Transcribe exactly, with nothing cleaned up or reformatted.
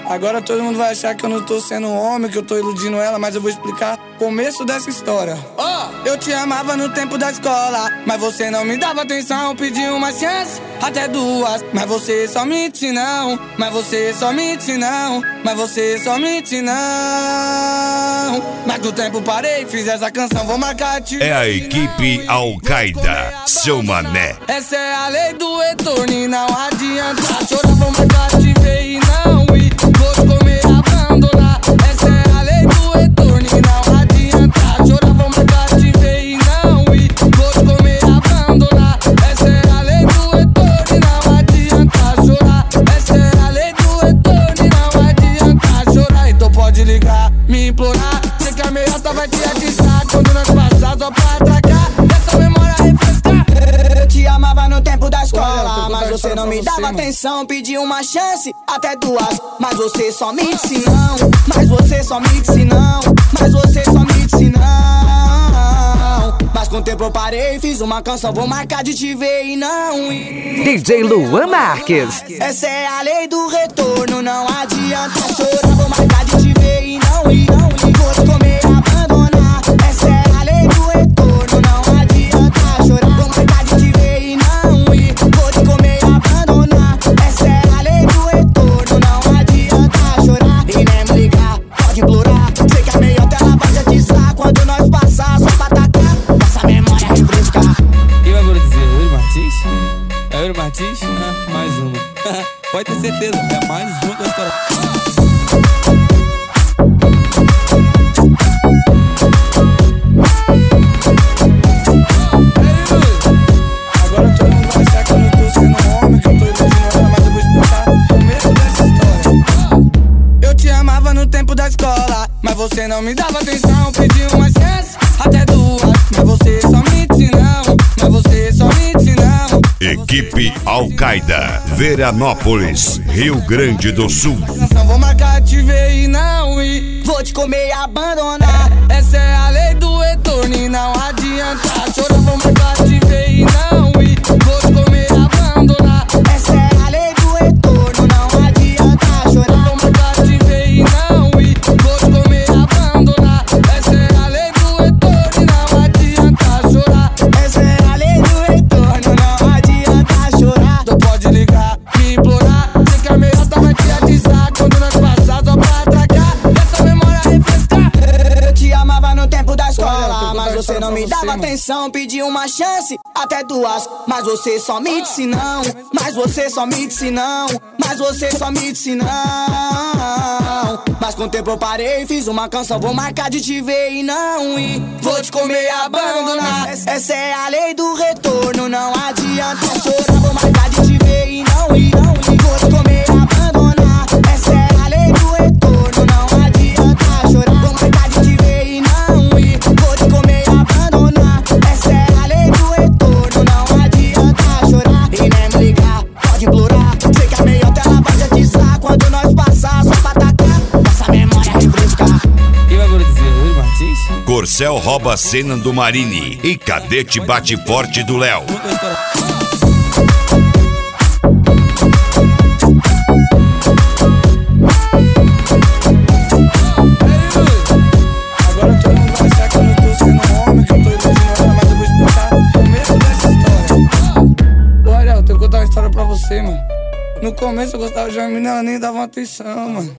Agora todo mundo vai achar que eu não tô sendo um homem, que eu tô iludindo ela, mas eu vou explicar o começo dessa história. Oh! Eu te amava no tempo da escola, mas você não me dava atenção. Pedi uma chance, até duas, mas você só mente não. Mas você só mente não. Mas você só mente não. Mas com o tempo parei, fiz essa canção, vou marcar te. É a equipe Al-Qaeda, seu mané. Essa é a lei do retorno e não adianta chorar, vou marcar te ver e não ir. Vou te comer, abandonar. Essa é a lei do retorno e não adianta chorar, vou marcar te ver e não ir. Vou te comer, abandonar. Essa é a lei do retorno e não adianta chorar. Essa é a lei do retorno e não adianta chorar. Então pode ligar, me implorar. Sei que a meiota vai te atizar quando nós passar só pra atracar. Essa memória refrescar. Eu te amava no tempo da escola, mas você não me dava atenção. Pedi uma chance, até duas, mas você só me disse não. Mas você só me disse não. Mas você só me disse não. Mas com o tempo eu parei, fiz uma canção, vou marcar de te ver e não ir. D J Luan Marques. Essa é a lei do retorno, não adianta chorar, vou marcar de te ver e não ir. Vou te comer, abandonar. Essa é a lei do retorno, não adianta chorar, vou marcar de te ver e não ir. Vou te comer, abandonar. Essa é a lei do retorno, não adianta chorar e nem me ligar, pode implorar. Sei que a meiota ela vai te atizar quando nós passar só pra atacar. Essa memória refrescar. Quem vai dizer? Yuri Martins? É Yuri Martins? Ah, mais uma. Pode ter certeza, é mais uma que eu estou. Mas você não me dava atenção, pedi uma chance, até duas, mas você só mente não. Mas você só mente não. Equipe Al-Qaeda, Veranópolis, Rio Grande do Sul. Vou marcar te ver e não ir. Vou te comer e abandonar. Essa é a lei do retorno e não adianta chorar, vou marcar te ver e não ir. Vou te comer e abandonar. Essa é a lei do retorno, não adianta chorar, vou marcar te ver e não ir. Vou te comer e abandonar. Essa é a lei do retorno e não adianta chorar. Essa é a lei do retorno, não adianta chorar. Tu pode ligar, me implorar. Sei que a meiota vai te atizar quando nós passar só pra atracar. Essa memória refrescar. Eu te amava no tempo da escola, mas você não me dava atenção. Pedi uma chance, até duas, mas você só me disse não. Mas você só me disse não. Mas você só me disse não. Mas com o tempo eu parei, fiz uma canção, vou marcar de te ver e não ir. Vou te comer e abandonar. Essa é a lei do retorno, não adianta chorar, vou marcar de te ver e não ir. Vou te comer e abandonar. Essa é a lei do retorno, não adianta chorar, vou marcar de te ver e não ir. Vou te comer e abandonar. Essa é a lei do retorno, não adianta chorar e nem me ligar, pode implorar. Sei que a meiota ela vai te atizar quando nós passar só pra atacar. Essa memória refrescar. Quem vai dizer? Yuri Martins? Corcel rouba a cena do Marini e Cadete bate forte do Léo. Agora todo mundo vai achar que eu não tô sendo um homem, que eu tô iludindo ela, mas eu vou explicar o começo dessa história. Olha, eu tenho que contar uma história pra você, mano. No começo eu gostava de uma menina, ela nem dava uma atenção, mano.